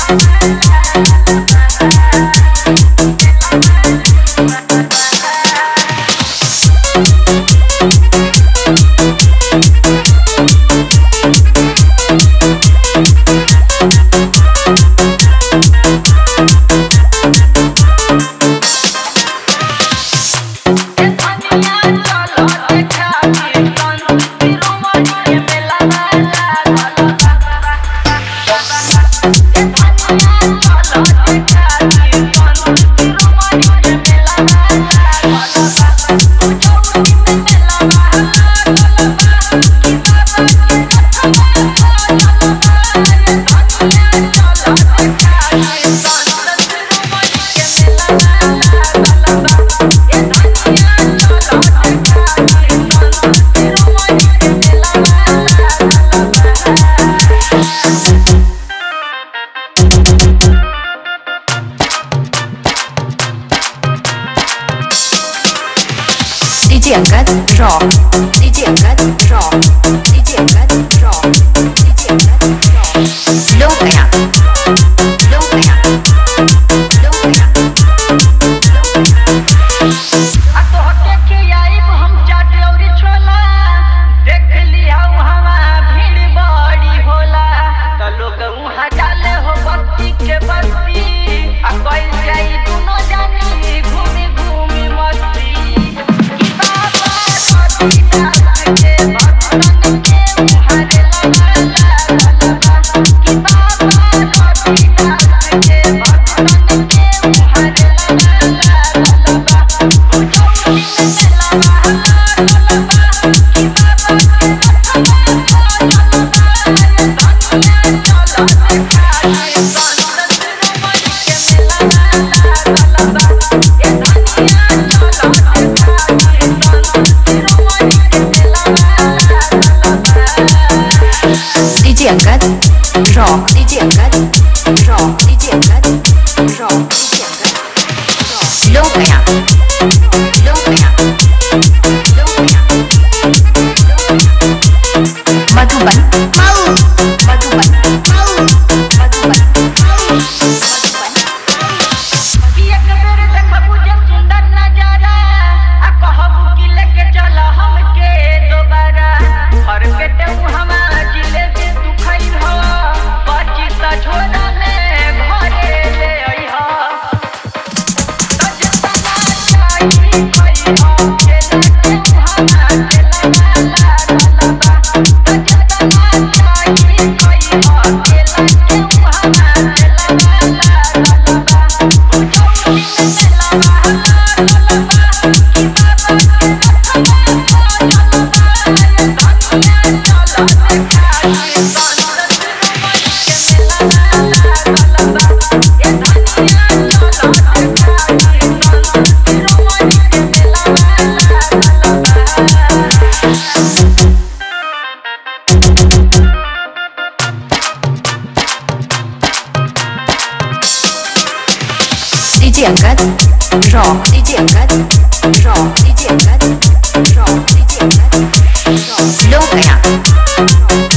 DJ Angad Rock, DJ Angad Rock, DJ Angad Rock, DJ Angad Rock. Low gaya, low gaya, low gaya, low gaya. तो हटे के आइब हम चाट और छोला देख लिया वहाँ भीड़ बड़ी होला तो लोग वहाँ डाले हो बस्ती के बस्ती आ कोई जाई दोनों जानी घूमी घूमी मस्ती की बाबा सती काट के भक्तन के उहारे लगा की बाबा सती काट के भक्तन के उहारे लगा DJ Angad Rock, DJ Angad Rock, DJ Angad Rock, DJ Angad Rock. Low gaya, low gaya, low gaya, low gaya. Madhuban, Madhuban, Madhuban, Madhuban. एक बेर देखबू जे सुंदर नजारा आ कहबू कि लेके चल हमके दोबारा हर पेटे हमा जिलेबी तू खई हो 25 झोला में घरे ले आई हो सजना चाहिए खई हो केला के हमा केला ला लबा सजना चाहिए खई हो केला के हमा केला ला लबा DJ Angad Rock, DJ Angad Rock, DJ Angad Rock, DJ Angad Rock. Low gaya,